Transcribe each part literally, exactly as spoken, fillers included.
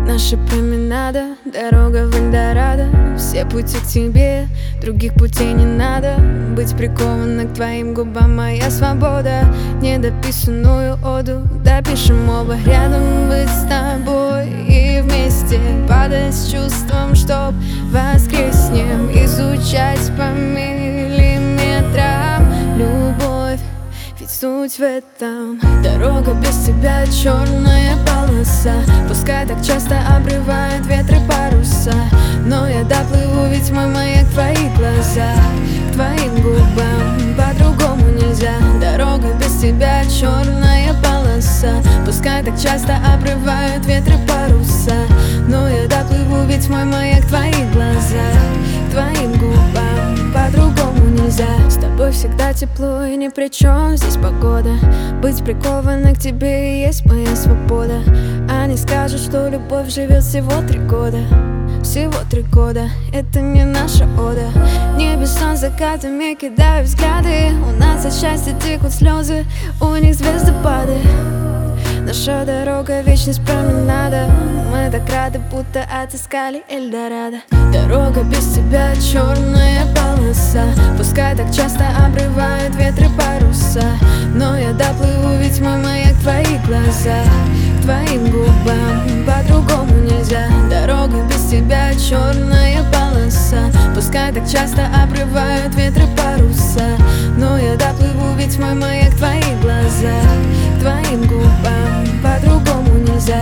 Наша променада, дорога в Эльдорадо. Все пути к тебе, других путей не надо. Быть прикована к твоим губам моя свобода. Недописанную оду допишем оба. Рядом быть с тобой и вместе падать с чувством, чтоб воскреснем. Изучать по миллиметрам любовь, ведь суть в этом. Дорога без тебя черная полоса. Пускай так часто обрывают ветры паруса, но я доплыву, ведь мой маяк твои глаза. К твоим губам по-другому нельзя. Дорога без тебя черная полоса. Пускай так часто обрывают ветры паруса, но я доплыву, ведь мой маяк твои глаза. К твоим губам по-другому нельзя. С тобой всегда тепло и ни при чем здесь погода. Быть прикованной к тебе и есть моя свобода. Они скажут, что любовь живет всего три года. Всего три года, это не наша ода. Небеса закатами кидаю взгляды. У нас от счастья текут слезы, у них звездопады. Наша дорога, вечность променада. Мы так рады, будто отыскали Эльдорадо. Дорога без тебя черная полоса. Пускай так часто обрывают ветры паруса, но я доплыву, ведь мой маяк твои глаза. К твоим губам по-другому нельзя. Дорога без тебя черная полоса. Пускай так часто обрывают ветры паруса, но я доплыву, ведь мой маяк твои глаза. К твоим губам по-другому нельзя.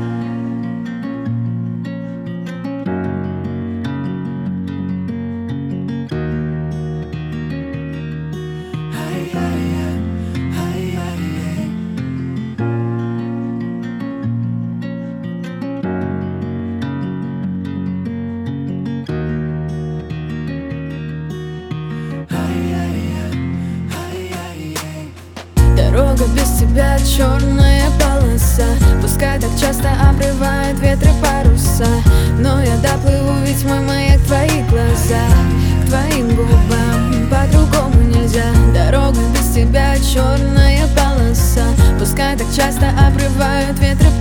Дорога без тебя черная полоса. Пускай так часто обрывают ветры паруса, но я доплыву, ведь мой маяк твои глаза. К твоим губам по-другому нельзя. Дорога без тебя черная полоса. Пускай так часто обрывают ветры